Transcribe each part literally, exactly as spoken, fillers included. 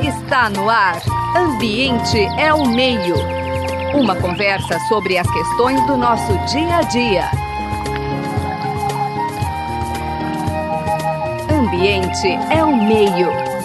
Está no ar. Ambiente é o meio. Uma conversa sobre as questões do nosso dia a dia. Ambiente é o meio.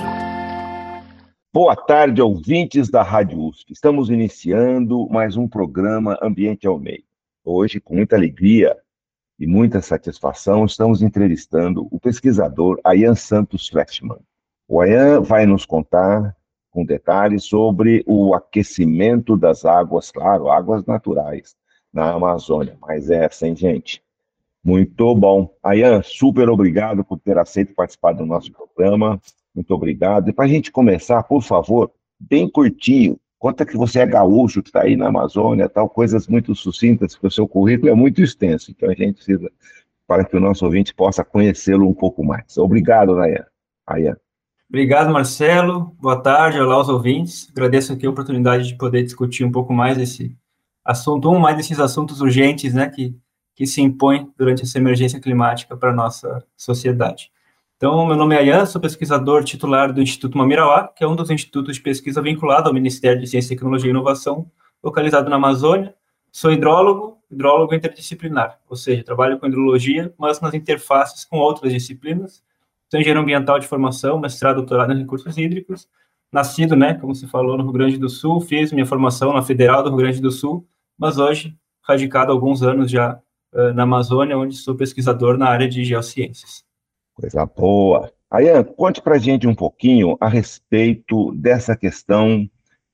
Boa tarde, ouvintes da Rádio U S P. Estamos iniciando mais um programa Ambiente é o Meio. Hoje, com muita alegria e muita satisfação, estamos entrevistando o pesquisador Ayan Santos Fleschmann. O Ayan vai nos contar com detalhes sobre o aquecimento das águas, claro, águas naturais na Amazônia. Mas é assim, gente. Muito bom. Ayan, super obrigado por ter aceito participar do nosso programa. Muito obrigado. E para a gente começar, por favor, bem curtinho, conta que você é gaúcho, que está aí na Amazônia, tal, coisas muito sucintas, porque o seu currículo é muito extenso, então a gente precisa, para que o nosso ouvinte possa conhecê-lo um pouco mais. Obrigado, Ayan. Ayan. Obrigado, Marcelo. Boa tarde, olá aos ouvintes. Agradeço aqui a oportunidade de poder discutir um pouco mais esse assunto, um mais desses assuntos urgentes, né, que, que se impõem durante essa emergência climática para a nossa sociedade. Então, meu nome é Ayan, sou pesquisador titular do Instituto Mamirauá, que é um dos institutos de pesquisa vinculado ao Ministério de Ciência, Tecnologia e Inovação, localizado na Amazônia. Sou hidrólogo, hidrólogo interdisciplinar, ou seja, trabalho com hidrologia, mas nas interfaces com outras disciplinas. Sou engenheiro ambiental de formação, mestrado, doutorado em recursos hídricos, nascido, né, como se falou, no Rio Grande do Sul, fiz minha formação na Federal do Rio Grande do Sul, mas hoje radicado há alguns anos já uh, na Amazônia, onde sou pesquisador na área de geociências. Coisa boa. Ayan, conte para a gente um pouquinho a respeito dessa questão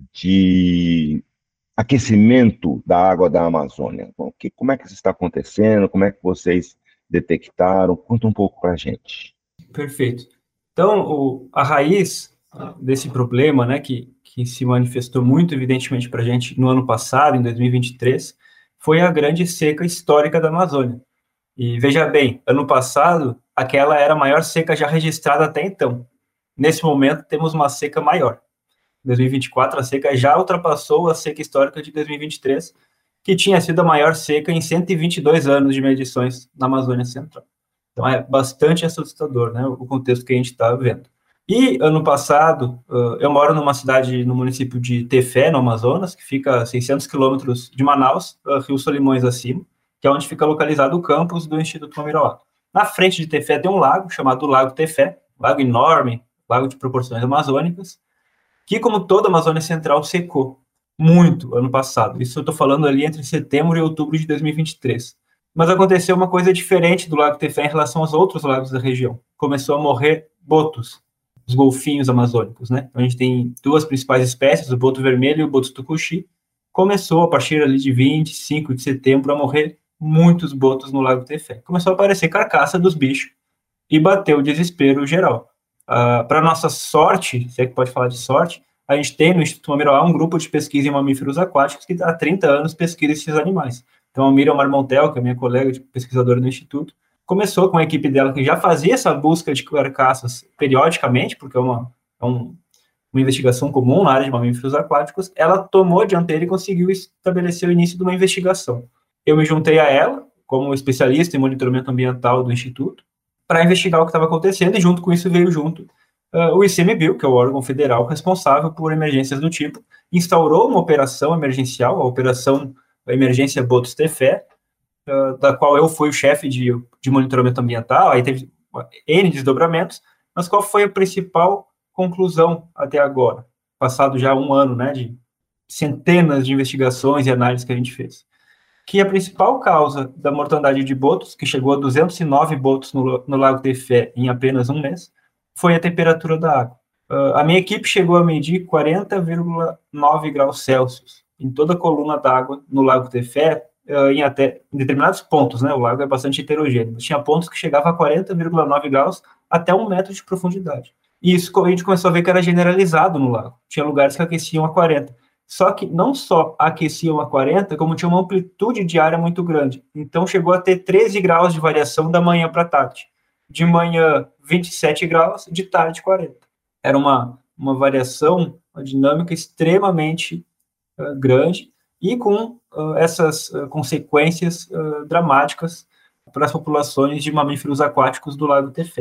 de aquecimento da água da Amazônia. Bom, que, como é que isso está acontecendo? Como é que vocês detectaram? Conta um pouco para a gente. Perfeito. Então, o, a raiz desse problema, né, que, que se manifestou muito evidentemente para a gente no ano passado, em dois mil e vinte e três, foi a grande seca histórica da Amazônia. E veja bem, ano passado, aquela era a maior seca já registrada até então. Nesse momento, temos uma seca maior. Em dois mil e vinte e quatro, a seca já ultrapassou a seca histórica de dois mil e vinte e três, que tinha sido a maior seca em cento e vinte e dois anos de medições na Amazônia Central. Então, é bastante assustador, né, o contexto que a gente está vendo. E, ano passado, eu moro numa cidade, no município de Tefé, no Amazonas, que fica a seiscentos quilômetros de Manaus, Rio Solimões acima, que é onde fica localizado o campus do Instituto Mamirauá. Na frente de Tefé tem um lago, chamado Lago Tefé, lago enorme, lago de proporções amazônicas, que, como toda a Amazônia Central, secou muito ano passado. Isso eu estou falando ali entre setembro e outubro de dois mil e vinte e três. Mas aconteceu uma coisa diferente do Lago Tefé em relação aos outros lagos da região. Começou a morrer botos, os golfinhos amazônicos, né? Então, a gente tem duas principais espécies, o boto vermelho e o boto tucuxi. Começou, a partir ali de vinte e cinco de setembro, a morrer muitos botos no Lago Tefé. Começou a aparecer carcaça dos bichos e bateu o desespero geral. Uh, Para nossa sorte, se é que pode falar de sorte, a gente tem no Instituto Mamirauá um grupo de pesquisa em mamíferos aquáticos que há trinta anos pesquisa esses animais. Então, a Miriam Marmontel, que é minha colega de pesquisadora do Instituto, começou com a equipe dela, que já fazia essa busca de carcaças periodicamente, porque é uma, é um, uma investigação comum na área de mamíferos aquáticos. Ela tomou a dianteira e conseguiu estabelecer o início de uma investigação. Eu me juntei a ela, como especialista em monitoramento ambiental do Instituto, para investigar o que estava acontecendo, e junto com isso veio junto uh, o ICMBio, que é o órgão federal responsável por emergências do tipo, instaurou uma operação emergencial, a Operação Emergência Botos Tefé, uh, da qual eu fui o chefe de, de monitoramento ambiental, aí teve N desdobramentos, mas qual foi a principal conclusão até agora, passado já um ano, né, de centenas de investigações e análises que a gente fez? Que a principal causa da mortandade de botos, que chegou a duzentos e nove botos no, no Lago Tefé em apenas um mês, foi a temperatura da água. Uh, a minha equipe chegou a medir quarenta vírgula nove graus Celsius em toda a coluna d'água no Lago Tefé, uh, em, até, em determinados pontos, né? O lago é bastante heterogêneo, mas tinha pontos que chegavam a quarenta vírgula nove graus até um metro de profundidade. E isso a gente começou a ver que era generalizado no lago. Tinha lugares que aqueciam a quarenta. Só que não só aqueciam a quarenta, como tinha uma amplitude diária muito grande. Então, chegou a ter treze graus de variação da manhã para a tarde. De manhã, vinte e sete graus, de tarde, quarenta. Era uma, uma variação, uma dinâmica extremamente uh, grande e com uh, essas uh, consequências uh, dramáticas para as populações de mamíferos aquáticos do Lago Tefé.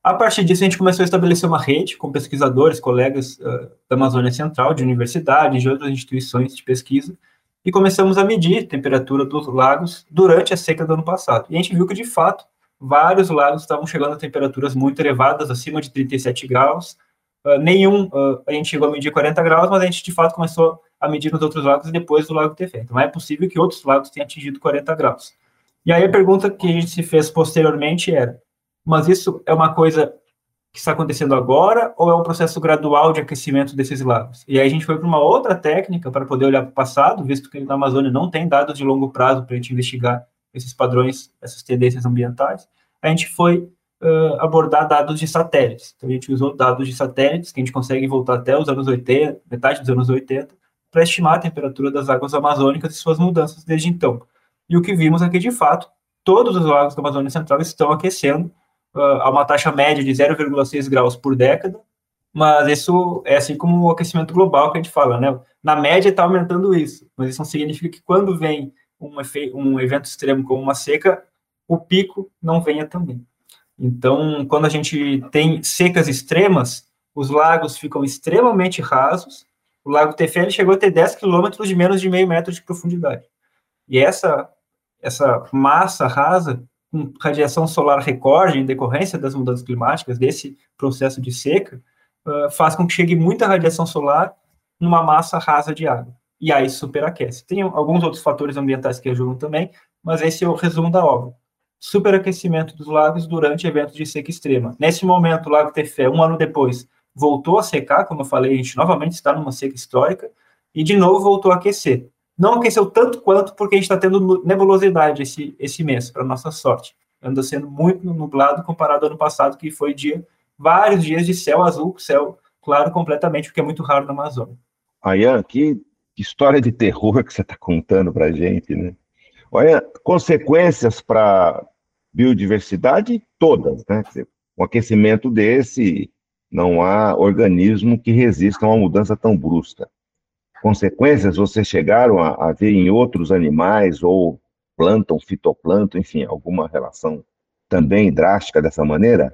A partir disso, a gente começou a estabelecer uma rede com pesquisadores, colegas uh, da Amazônia Central, de universidades, de outras instituições de pesquisa, e começamos a medir a temperatura dos lagos durante a seca do ano passado. E a gente viu que, de fato, vários lagos estavam chegando a temperaturas muito elevadas, acima de trinta e sete graus. Uh, nenhum, uh, a gente chegou a medir quarenta graus, mas a gente, de fato, começou a medir nos outros lagos depois do Lago Tefé. Então, é possível que outros lagos tenham atingido quarenta graus. E aí a pergunta que a gente se fez posteriormente era, mas isso é uma coisa que está acontecendo agora ou é um processo gradual de aquecimento desses lagos? E aí a gente foi para uma outra técnica para poder olhar para o passado, visto que na Amazônia não tem dados de longo prazo para a gente investigar esses padrões, essas tendências ambientais. A gente foi uh, abordar dados de satélites. Então a gente usou dados de satélites, que a gente consegue voltar até os anos oitenta, metade dos anos oitenta, para estimar a temperatura das águas amazônicas e suas mudanças desde então. E o que vimos é que, de fato, todos os lagos da Amazônia Central estão aquecendo a uma taxa média de zero vírgula seis graus por década, mas isso é assim como o aquecimento global que a gente fala, né? Na média está aumentando isso, mas isso não significa que quando vem um, um evento extremo como uma seca, o pico não venha também. Então, quando a gente tem secas extremas, os lagos ficam extremamente rasos. O Lago Tefé chegou a ter dez quilômetros de menos de meio metro de profundidade. E essa, essa massa rasa, com radiação solar recorde em decorrência das mudanças climáticas, desse processo de seca, uh, faz com que chegue muita radiação solar numa massa rasa de água. E aí superaquece. Tem alguns outros fatores ambientais que ajudam também, mas esse é o resumo da obra. Superaquecimento dos lagos durante eventos de seca extrema. Nesse momento, o Lago Tefé, um ano depois, voltou a secar, como eu falei, a gente novamente está numa seca histórica, e de novo voltou a aquecer. Não aqueceu tanto quanto porque a gente está tendo nebulosidade esse, esse mês, para nossa sorte. Anda sendo muito nublado comparado ao ano passado, que foi dia, vários dias de céu azul, céu claro completamente, porque é muito raro na Amazônia. Ayan, que história de terror que você está contando para a gente, né? Olha, consequências para biodiversidade todas, né? Com um aquecimento desse, não há organismo que resista a uma mudança tão brusca. Consequências vocês chegaram a, a ver em outros animais ou plâncton, fitoplâncton, enfim, alguma relação também drástica dessa maneira?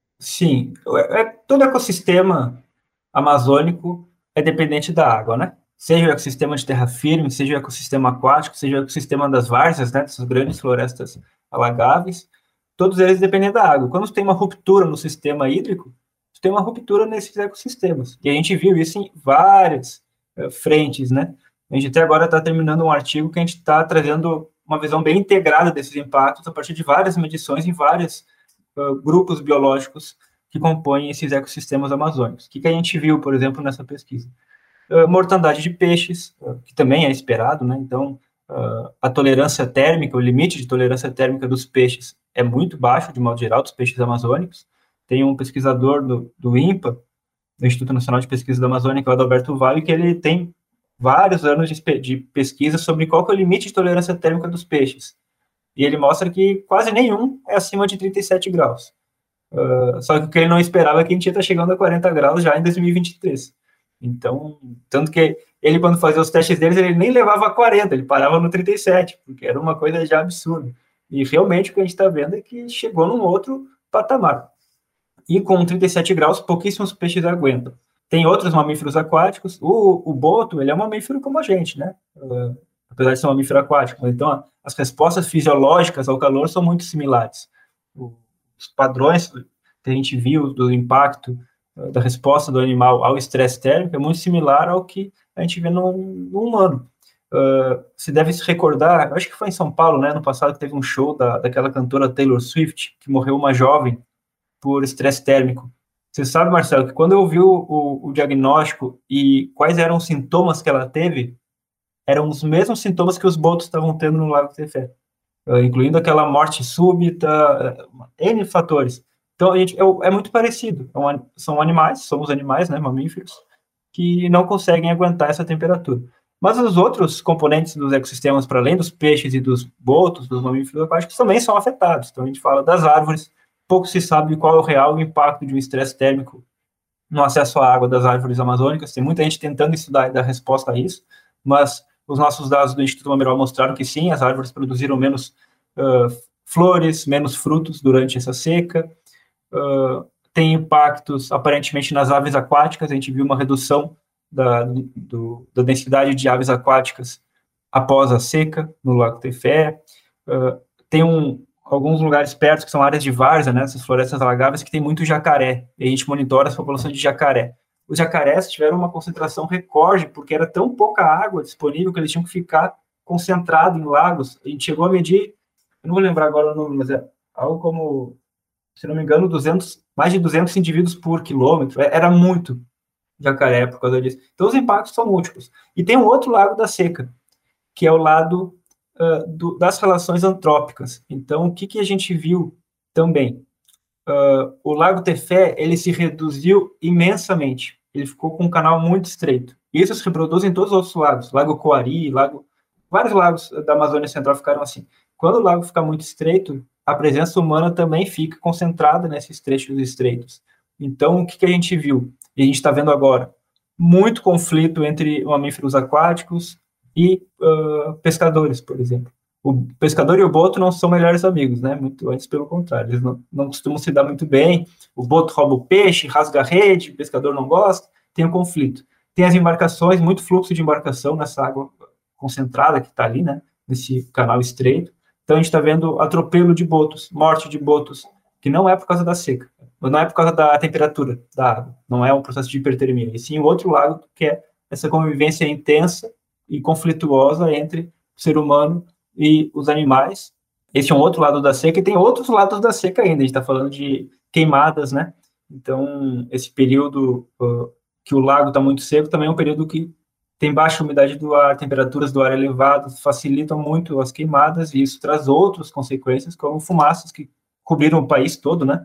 Sim, é, todo ecossistema amazônico é dependente da água, né? Seja o ecossistema de terra firme, seja o ecossistema aquático, seja o ecossistema das várzeas, né, dessas grandes florestas alagáveis, todos eles dependem da água. Quando tem uma ruptura no sistema hídrico, tem uma ruptura nesses ecossistemas. E a gente viu isso em várias frentes, né? A gente até agora está terminando um artigo que a gente está trazendo uma visão bem integrada desses impactos a partir de várias medições em vários uh, grupos biológicos que compõem esses ecossistemas amazônicos. O que, que a gente viu, por exemplo, nessa pesquisa? Uh, mortandade de peixes, uh, que também é esperado, né? Então, uh, a tolerância térmica, o limite de tolerância térmica dos peixes é muito baixo, de modo geral, dos peixes amazônicos. Tem um pesquisador do, do INPA, do Instituto Nacional de Pesquisa da Amazônia, que é o Adalberto Vale, que ele tem vários anos de, de pesquisa sobre qual que é o limite de tolerância térmica dos peixes. E ele mostra que quase nenhum é acima de trinta e sete graus. Uh, só que o que ele não esperava é que a gente ia estar chegando a quarenta graus já em dois mil e vinte e três. Então, tanto que ele, quando fazia os testes deles, ele nem levava a quarenta, ele parava no trinta e sete, porque era uma coisa já absurda. E realmente o que a gente está vendo é que chegou num outro patamar. E com trinta e sete graus, pouquíssimos peixes aguentam. Tem outros mamíferos aquáticos. O, o boto, ele é um mamífero como a gente, né? Uh, apesar de ser um mamífero aquático. Então, as respostas fisiológicas ao calor são muito similares. Os padrões que a gente viu do impacto uh, da resposta do animal ao estresse térmico é muito similar ao que a gente vê no, no humano. Uh, se deve se recordar, acho que foi em São Paulo, né? No passado, que teve um show da, daquela cantora Taylor Swift, que morreu uma jovem por estresse térmico. Você sabe, Marcelo, que quando eu vi o, o, o diagnóstico e quais eram os sintomas que ela teve, eram os mesmos sintomas que os botos estavam tendo no Lago Tefé, uh, incluindo aquela morte súbita, uh, N fatores. Então, a gente, é, é muito parecido. É um, são animais, somos animais, né, mamíferos, que não conseguem aguentar essa temperatura. Mas os outros componentes dos ecossistemas, para além dos peixes e dos botos, dos mamíferos aquáticos, também são afetados. Então, a gente fala das árvores. Pouco se sabe qual é o real impacto de um estresse térmico no acesso à água das árvores amazônicas. Tem muita gente tentando estudar e dar resposta a isso, mas os nossos dados do Instituto Mameral mostraram que sim, as árvores produziram menos uh, flores, menos frutos durante essa seca. Uh, tem impactos, aparentemente, nas aves aquáticas. A gente viu uma redução da, do, da densidade de aves aquáticas após a seca no Lago Tefé. Uh, tem um, alguns lugares perto, que são áreas de várzea, né, essas florestas alagáveis, que tem muito jacaré, e a gente monitora as populações de jacaré. Os jacarés tiveram uma concentração recorde, porque era tão pouca água disponível que eles tinham que ficar concentrados em lagos. A gente chegou a medir, eu não vou lembrar agora o número, mas é algo como, se não me engano, duzentos, mais de duzentos indivíduos por quilômetro. Era muito jacaré por causa disso. Então, os impactos são múltiplos. E tem um outro lado da seca, que é o lado uh, do, das relações antrópicas. Então, o que, que a gente viu também? Uh, o Lago Tefé, ele se reduziu imensamente. Ele ficou com um canal muito estreito. Isso se reproduz em todos os outros lagos. Lago Coari, lago... vários lagos da Amazônia Central ficaram assim. Quando o lago fica muito estreito, a presença humana também fica concentrada nesses trechos estreitos. Então, o que, que a gente viu? E a gente está vendo agora muito conflito entre mamíferos aquáticos e uh, pescadores, por exemplo. O pescador e o boto não são melhores amigos, né? Muito antes, pelo contrário. Eles não, não costumam se dar muito bem. O boto rouba o peixe, rasga a rede, o pescador não gosta, tem um conflito. Tem as embarcações, muito fluxo de embarcação nessa água concentrada que está ali, né? Nesse canal estreito. Então, a gente está vendo atropelo de botos, morte de botos, que não é por causa da seca, não é por causa da temperatura da água, não é um processo de hipertermia, e sim o outro lado, que é essa convivência intensa e conflituosa entre o ser humano e os animais. Esse é um outro lado da seca, e tem outros lados da seca ainda, a gente está falando de queimadas, né? Então, esse período uh, que o lago está muito seco também é um período que tem baixa umidade do ar, temperaturas do ar elevadas, facilitam muito as queimadas, e isso traz outras consequências, como fumaças que cobriram o país todo, né?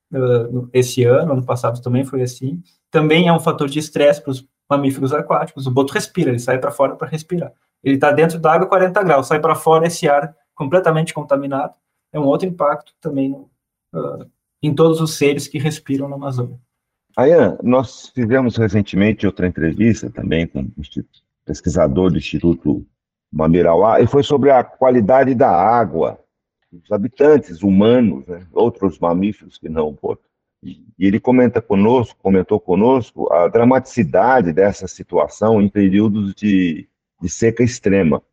Uh, esse ano, ano passado também foi assim. Também é um fator de estresse para os mamíferos aquáticos. O boto respira, ele sai para fora para respirar. Ele está dentro da água a quarenta graus, sai para fora esse ar completamente contaminado. É um outro impacto também uh, em todos os seres que respiram na Amazônia. Ayan, nós fizemos recentemente outra entrevista também com um pesquisador do Instituto Mamirauá, e foi sobre a qualidade da água, os habitantes humanos, né, outros mamíferos que não o boto. E ele comenta conosco, comentou conosco a dramaticidade dessa situação em períodos de, de seca extrema,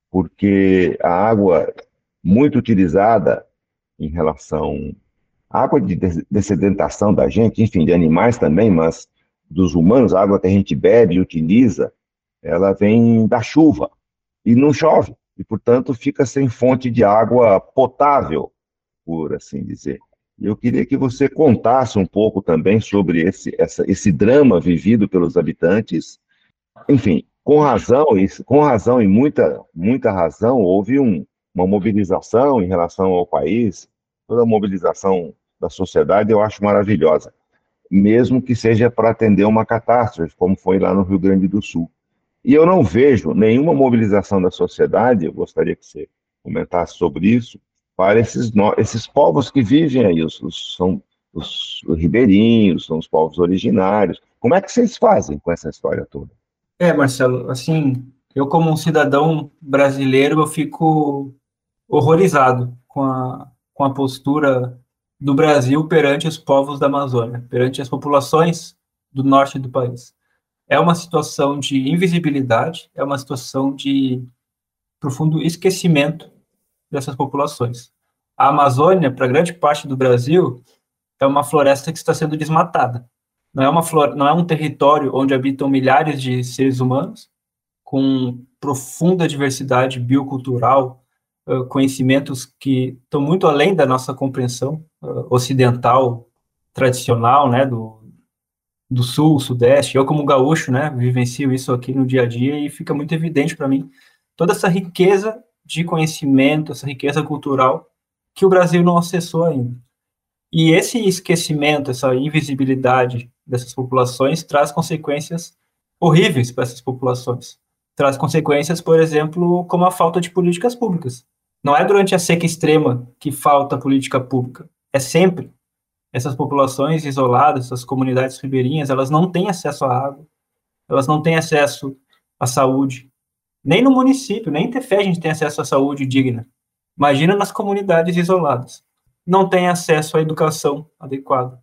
porque a água muito utilizada em relação à água de dessedentação da gente, enfim, de animais também, mas dos humanos, a água que a gente bebe e utiliza, ela vem da chuva e não chove, e, portanto, fica sem fonte de água potável, por assim dizer. E eu queria que você contasse um pouco também sobre esse, essa, esse drama vivido pelos habitantes. Enfim, com razão, com razão e muita, muita razão, houve um, uma mobilização em relação ao país. Toda a mobilização da sociedade eu acho maravilhosa, mesmo que seja para atender uma catástrofe, como foi lá no Rio Grande do Sul. E eu não vejo nenhuma mobilização da sociedade, eu gostaria que você comentasse sobre isso, para esses, esses povos que vivem aí, os, os, são os ribeirinhos, são os povos originários. Como é que vocês fazem com essa história toda? É, Marcelo, assim, eu como um cidadão brasileiro, eu fico horrorizado com a, com a postura do Brasil perante os povos da Amazônia, perante as populações do norte do país. É uma situação de invisibilidade, é uma situação de profundo esquecimento dessas populações. A Amazônia, para grande parte do Brasil, é uma floresta que está sendo desmatada. Não é, uma flor... não é um território onde habitam milhares de seres humanos, com profunda diversidade biocultural, uh, conhecimentos que estão muito além da nossa compreensão uh, ocidental, tradicional, né, do, do sul, sudeste. Eu, como gaúcho, né, vivencio isso aqui no dia a dia e fica muito evidente para mim toda essa riqueza de conhecimento, essa riqueza cultural que o Brasil não acessou ainda. E esse esquecimento, essa invisibilidade dessas populações traz consequências horríveis para essas populações. Traz consequências, por exemplo, como a falta de políticas públicas. Não é durante a seca extrema que falta política pública, é sempre. Essas populações isoladas, essas comunidades ribeirinhas, elas não têm acesso à água, elas não têm acesso à saúde. Nem no município, nem em Tefé a gente tem acesso à saúde digna. Imagina nas comunidades isoladas. Não tem acesso à educação adequada.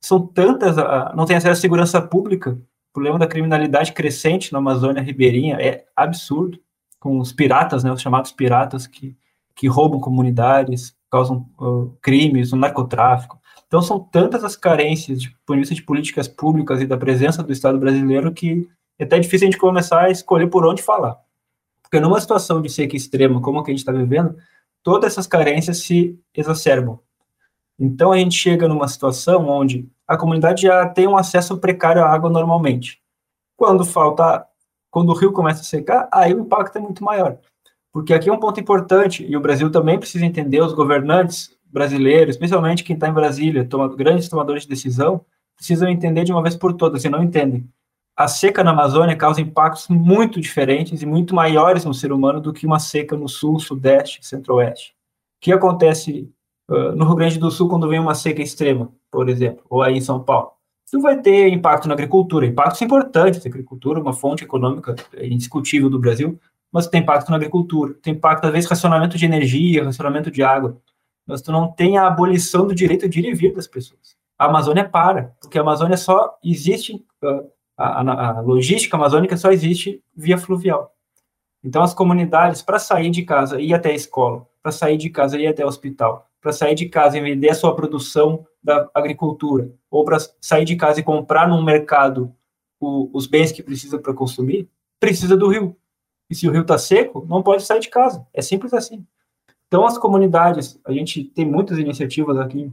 são tantas, não tem acesso à segurança pública, o problema da criminalidade crescente na Amazônia ribeirinha é absurdo, com os piratas, né, os chamados piratas que, que roubam comunidades, causam uh, crimes, o narcotráfico. Então, são tantas as carências de ponto de vista de políticas públicas e da presença do Estado brasileiro que é até difícil a gente começar a escolher por onde falar. Porque numa situação de seca extrema como a que a gente está vivendo, todas essas carências se exacerbam. Então, a gente chega numa situação onde a comunidade já tem um acesso precário à água normalmente. Quando falta, quando o rio começa a secar, aí o impacto é muito maior. Porque aqui é um ponto importante, e o Brasil também precisa entender, os governantes brasileiros, especialmente quem está em Brasília, toma, grandes tomadores de decisão, precisam entender de uma vez por todas, e não entendem. A seca na Amazônia causa impactos muito diferentes e muito maiores no ser humano do que uma seca no sul, sudeste, centro-oeste. O que acontece uh, no Rio Grande do Sul quando vem uma seca extrema, por exemplo, ou aí em São Paulo? Isso vai ter impacto na agricultura, impactos importantes. A agricultura é uma fonte econômica indiscutível do Brasil, mas tem impacto na agricultura, tem impacto, às vezes, racionamento de energia, racionamento de água. Mas tu não tem a abolição do direito de ir e vir das pessoas. A Amazônia para, porque a Amazônia só existe, a, a, a logística amazônica só existe via fluvial. Então, as comunidades, para sair de casa e ir até a escola, para sair de casa e ir até o hospital, para sair de casa e vender a sua produção da agricultura, ou para sair de casa e comprar num mercado o, os bens que precisa para consumir, precisa do rio. E se o rio está seco, não pode sair de casa. É simples assim. Então, as comunidades, a gente tem muitas iniciativas aqui,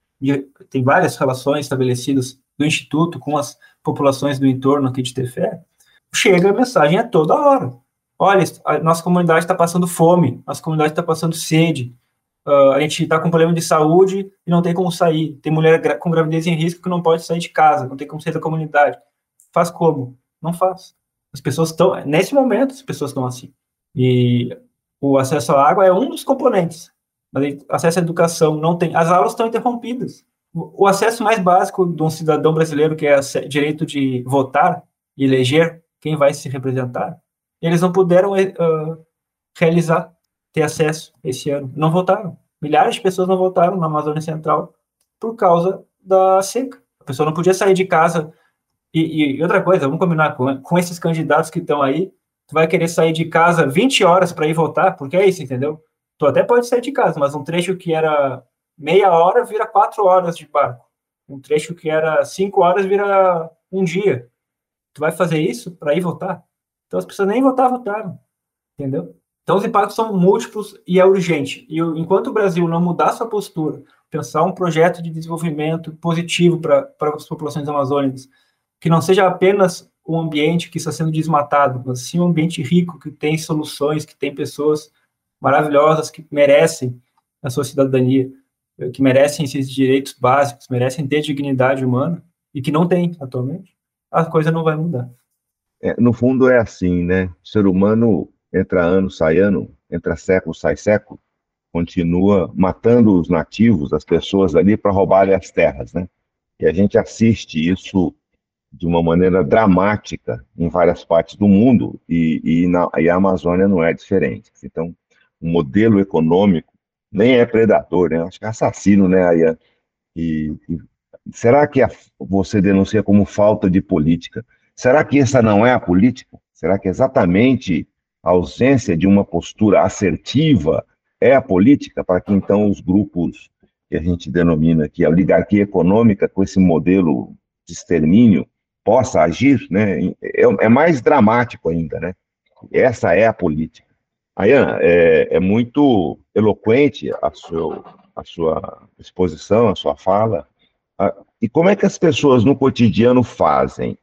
tem várias relações estabelecidas do Instituto com as populações do entorno aqui de Tefé. Chega a mensagem a toda hora. Olha, a nossa comunidade está passando fome, nossa comunidade está passando sede, uh, a gente está com problema de saúde e não tem como sair. Tem mulher gra- com gravidez em risco que não pode sair de casa, não tem como sair da comunidade. Faz como? Não faz. As pessoas estão, nesse momento, as pessoas estão assim. E o acesso à água é um dos componentes. Mas acesso à educação não tem. As aulas estão interrompidas. O acesso mais básico de um cidadão brasileiro, que é o direito de votar e eleger quem vai se representar, eles não puderam uh, realizar, ter acesso esse ano. Não votaram. Milhares de pessoas não votaram na Amazônia Central por causa da seca. A pessoa não podia sair de casa. E, e outra coisa, vamos combinar com, com esses candidatos que estão aí, tu vai querer sair de casa vinte horas para ir votar, porque é isso, entendeu? Tu até pode sair de casa, mas um trecho que era meia hora vira quatro horas de barco. Um trecho que era cinco horas vira um dia. Tu vai fazer isso para ir votar? Então as pessoas nem votar, votaram, entendeu? Então os impactos são múltiplos e é urgente. E enquanto o Brasil não mudar sua postura, pensar um projeto de desenvolvimento positivo para as populações amazônicas, que não seja apenas um ambiente que está sendo desmatado, mas sim um ambiente rico, que tem soluções, que tem pessoas maravilhosas que merecem a sua cidadania, que merecem esses direitos básicos, merecem ter dignidade humana, e que não tem atualmente, a coisa não vai mudar. É, no fundo é assim, né? O ser humano entra ano, sai ano, entra século, sai século, continua matando os nativos, as pessoas ali, para roubarem as terras, né? E a gente assiste isso de uma maneira dramática em várias partes do mundo, e, e, na, e a Amazônia não é diferente. Então, o modelo econômico nem é predador, né? Acho que é assassino, né, Ayan? E, e será que a, você denuncia como falta de política? Será que essa não é a política? Será que exatamente a ausência de uma postura assertiva é a política, para que então os grupos que a gente denomina aqui a oligarquia econômica, com esse modelo de extermínio, possa agir, né? É, é mais dramático ainda, né? Essa é a política. Ayan, é, é muito eloquente a, seu, a sua exposição, a sua fala. Ah, e como é que as pessoas no cotidiano fazem,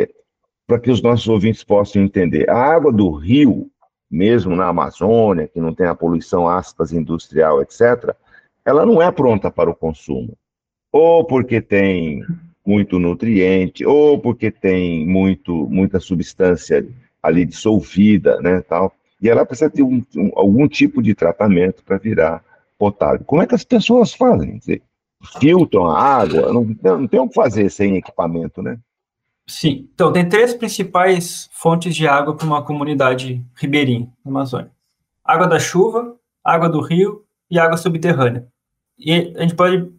para que os nossos ouvintes possam entender? A água do rio, mesmo na Amazônia, que não tem a poluição, aspas, industrial, etcétera, ela não é pronta para o consumo. Ou porque tem muito nutriente, ou porque tem muito, muita substância ali dissolvida, né, tal. E ela precisa ter um, um, algum tipo de tratamento para virar potável. Como é que as pessoas fazem? Quer dizer, filtram a água? Não, não tem o que fazer sem equipamento, né? Sim. Então, tem três principais fontes de água para uma comunidade ribeirinha na Amazônia. Água da chuva, água do rio e água subterrânea. E a gente pode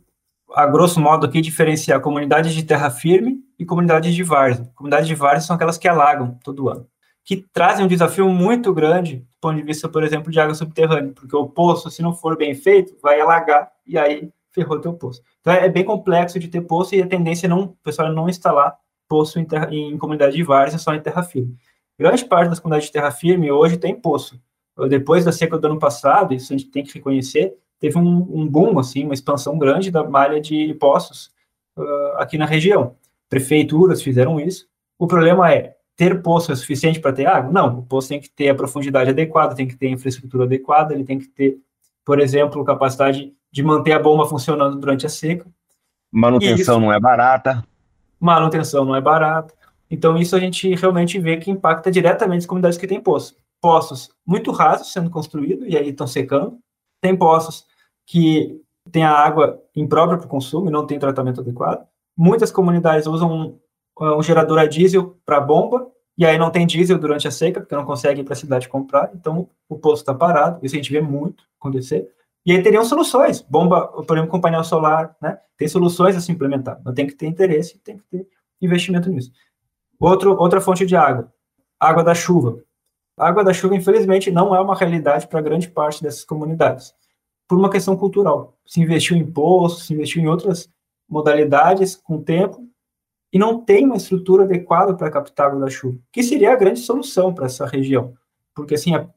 a grosso modo aqui, diferenciar comunidades de terra firme e comunidades de várzea. Comunidades de várzea são aquelas que alagam todo ano, que trazem um desafio muito grande do ponto de vista, por exemplo, de água subterrânea, porque o poço, se não for bem feito, vai alagar e aí ferrou teu poço. Então é bem complexo de ter poço e a tendência é não, o pessoal não instalar poço em, terra, em comunidade de várzea, só em terra firme. Grande parte das comunidades de terra firme hoje tem poço. Depois da seca do ano passado, isso a gente tem que reconhecer, teve um, um boom, assim, uma expansão grande da malha de poços uh, aqui na região. Prefeituras fizeram isso. O problema é, ter poço é suficiente para ter água? Não, o poço tem que ter a profundidade adequada, tem que ter a infraestrutura adequada, ele tem que ter, por exemplo, capacidade de manter a bomba funcionando durante a seca. Manutenção isso, não é barata. Manutenção não é barata. Então, isso a gente realmente vê que impacta diretamente as comunidades que têm poço. Poços muito rasos sendo construídos, e aí estão secando. Tem poços que têm a água imprópria para o consumo e não tem tratamento adequado. Muitas comunidades usam um, um gerador a diesel para bomba, e aí não tem diesel durante a seca, porque não consegue ir para a cidade comprar, então o poço está parado. Isso a gente vê muito acontecer. E aí teriam soluções, bomba, por exemplo, com painel solar, né? Tem soluções a se implementar, mas tem que ter interesse, tem que ter investimento nisso. Outro, outra fonte de água, água da chuva. A água da chuva, infelizmente, não é uma realidade para grande parte dessas comunidades, por uma questão cultural. Se investiu em poços, se investiu em outras modalidades com o tempo, e não tem uma estrutura adequada para captar água da chuva, que seria a grande solução para essa região. Porque, assim, a,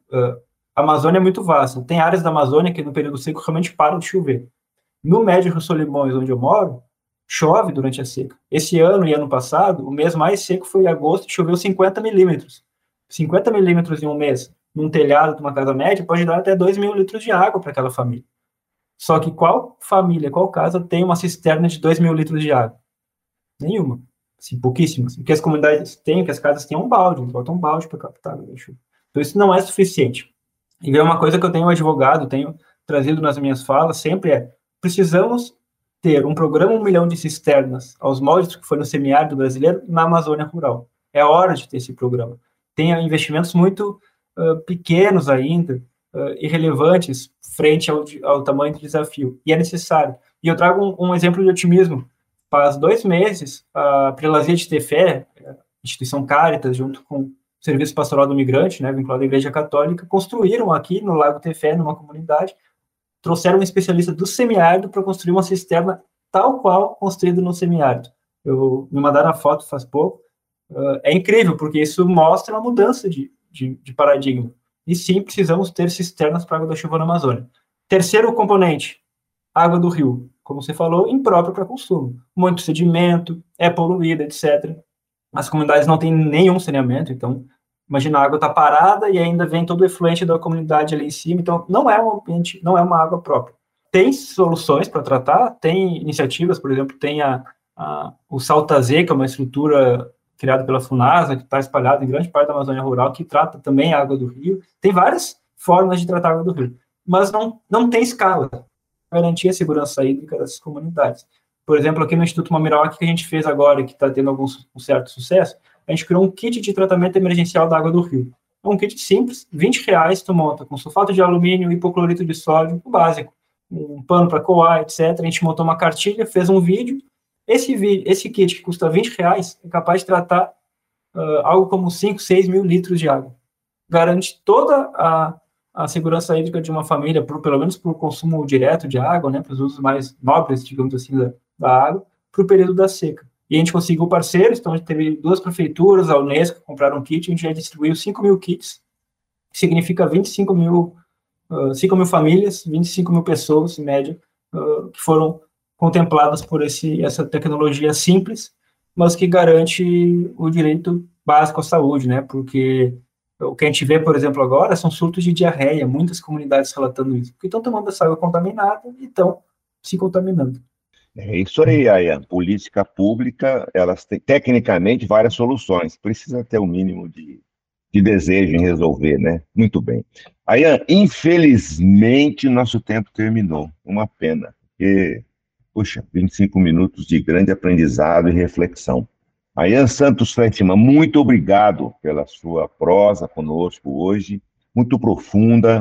a Amazônia é muito vasta. Tem áreas da Amazônia que, no período seco, realmente param de chover. No Médio Rio Solimões, onde eu moro, chove durante a seca. Esse ano e ano passado, o mês mais seco foi em agosto, e choveu cinquenta milímetros. cinquenta milímetros em um mês, num telhado de uma casa média, pode dar até dois mil litros de água para aquela família. Só que qual família, qual casa tem uma cisterna de dois mil litros de água? Nenhuma. Assim, pouquíssimas. O que as comunidades têm, o que as casas têm é um balde, botam um balde para captar água da chuva. Então isso não é suficiente. E é uma coisa que eu tenho advogado, tenho trazido nas minhas falas, sempre é, precisamos ter um programa um milhão de cisternas aos moldes que foi no semiárido brasileiro na Amazônia rural. É hora de ter esse programa. Tem investimentos muito uh, pequenos ainda, uh, irrelevantes, frente ao, ao tamanho do desafio. E é necessário. E eu trago um, um exemplo de otimismo. Faz dois meses, a Prelazia de Tefé, a instituição Caritas, junto com o Serviço Pastoral do Migrante, né, vinculado à Igreja Católica, construíram aqui no Lago Tefé, numa comunidade, trouxeram um especialista do semiárido para construir uma cisterna tal qual construída no semiárido. Eu, me mandaram a foto faz pouco. Uh, é incrível, porque isso mostra uma mudança de, de, de paradigma. E sim, precisamos ter cisternas para água da chuva na Amazônia. Terceiro componente, água do rio. Como você falou, imprópria para consumo. Muito sedimento, é poluída, etcétera. As comunidades não têm nenhum saneamento, então, imagina, a água está parada e ainda vem todo o efluente da comunidade ali em cima, então não é um ambiente, não é uma água própria. Tem soluções para tratar, tem iniciativas, por exemplo, tem a, a, o Saltazê, que é uma estrutura criada pela Funasa, que está espalhada em grande parte da Amazônia rural, que trata também a água do rio. Tem várias formas de tratar a água do rio, mas não, não tem escala para garantir a segurança hídrica dessas comunidades. Por exemplo, aqui no Instituto Mamiraoca, que a gente fez agora, que está tendo algum um certo sucesso, a gente criou um kit de tratamento emergencial da água do rio. É um kit simples, vinte reais, tu monta com sulfato de alumínio, hipoclorito de sódio, o básico, um pano para coar, etcétera. A gente montou uma cartilha, fez um vídeo. Esse, esse kit, que custa vinte reais, é capaz de tratar uh, algo como cinco, seis mil litros de água. Garante toda a, a segurança hídrica de uma família, por, pelo menos para o consumo direto de água, né, para os usos mais nobres, digamos assim, da, da água, para o período da seca. E a gente conseguiu parceiros, então a gente teve duas prefeituras, a Unesco, compraram um kit, a gente já distribuiu cinco mil kits, que significa vinte e cinco mil, uh, cinco mil famílias, vinte e cinco mil pessoas, em média, uh, que foram contempladas por esse, essa tecnologia simples, mas que garante o direito básico à saúde, né? Porque o que a gente vê, por exemplo, agora são surtos de diarreia, muitas comunidades relatando isso, porque estão tomando essa água contaminada e estão se contaminando. É isso aí, Ayan. Política pública, elas têm, tecnicamente, várias soluções. Precisa ter o um mínimo de, de desejo em resolver, né? Muito bem. Ayan, infelizmente, nosso tempo terminou. Uma pena, porque, puxa, vinte e cinco minutos de grande aprendizado e reflexão. Ayan Santos Flettman, muito obrigado pela sua prosa conosco hoje, muito profunda,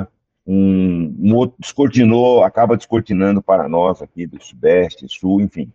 um, um outro descortinou, acaba descortinando para nós aqui do Sudeste, Sul, enfim,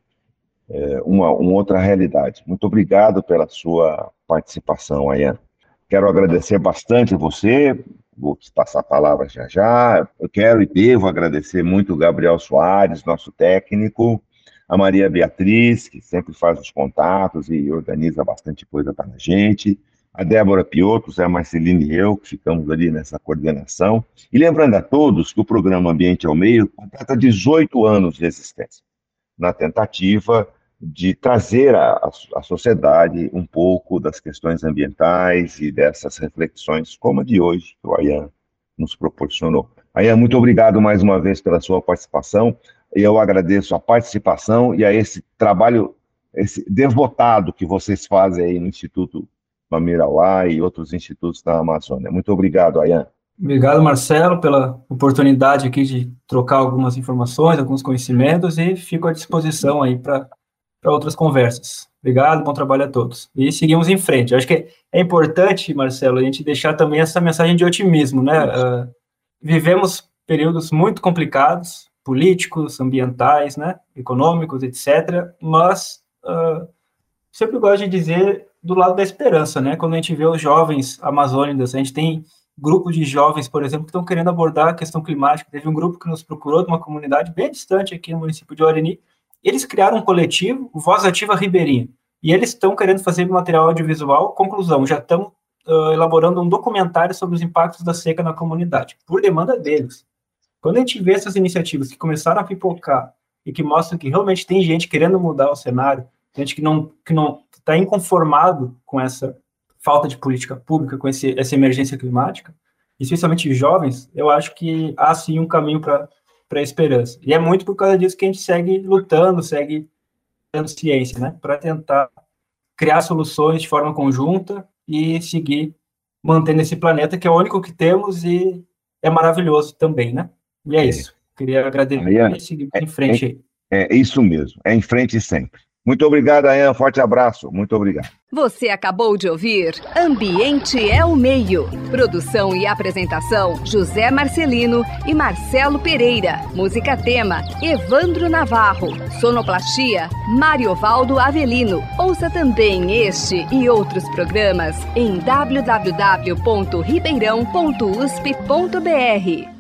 é uma, uma outra realidade. Muito obrigado pela sua participação, Ayan. Quero agradecer bastante a você, vou te passar a palavra já já. Eu quero e devo agradecer muito o Gabriel Soares, nosso técnico, a Maria Beatriz, que sempre faz os contatos e organiza bastante coisa para a gente, a Débora Piotto, Zé Marcelino e eu, que ficamos ali nessa coordenação. E lembrando a todos que o programa Ambiente ao Meio completa dezoito anos de existência, na tentativa de trazer à, à sociedade um pouco das questões ambientais e dessas reflexões, como a de hoje, que o Ayan nos proporcionou. Ayan, muito obrigado mais uma vez pela sua participação. Eu agradeço a participação e a esse trabalho, esse devotado que vocês fazem aí no Instituto Mamirauá e outros institutos da Amazônia. Muito obrigado, Ayan. Obrigado, Marcelo, pela oportunidade aqui de trocar algumas informações, alguns conhecimentos, e fico à disposição aí para outras conversas. Obrigado, bom trabalho a todos. E seguimos em frente. Eu acho que é importante, Marcelo, a gente deixar também essa mensagem de otimismo, né? Uh, vivemos períodos muito complicados, políticos, ambientais, né, econômicos, etcétera, mas uh, sempre gosto de dizer do lado da esperança, né, quando a gente vê os jovens amazônicos, a gente tem grupos de jovens, por exemplo, que estão querendo abordar a questão climática. Teve um grupo que nos procurou de uma comunidade bem distante aqui no município de Oreni. Eles criaram um coletivo, o Voz Ativa Ribeirinha, e eles estão querendo fazer material audiovisual. Conclusão, já estamos uh, elaborando um documentário sobre os impactos da seca na comunidade, por demanda deles. Quando a gente vê essas iniciativas que começaram a pipocar e que mostram que realmente tem gente querendo mudar o cenário, gente que não que não está inconformado com essa falta de política pública, com esse, essa emergência climática, especialmente jovens, eu acho que há sim um caminho para a esperança. E é muito por causa disso que a gente segue lutando, segue tendo ciência, né, para tentar criar soluções de forma conjunta e seguir mantendo esse planeta, que é o único que temos e é maravilhoso também, né? E é isso. Queria agradecer Ayan, e seguir em frente aí. É, é isso mesmo. É em frente sempre. Muito obrigado, Ayan. Forte abraço. Muito obrigado. Você acabou de ouvir Ambiente é o Meio. Produção e apresentação, José Marcelino e Marcelo Pereira. Música tema, Evandro Navarro. Sonoplastia, Mariovaldo Avelino. Ouça também este e outros programas em w w w ponto ribeirão ponto u s p ponto b r.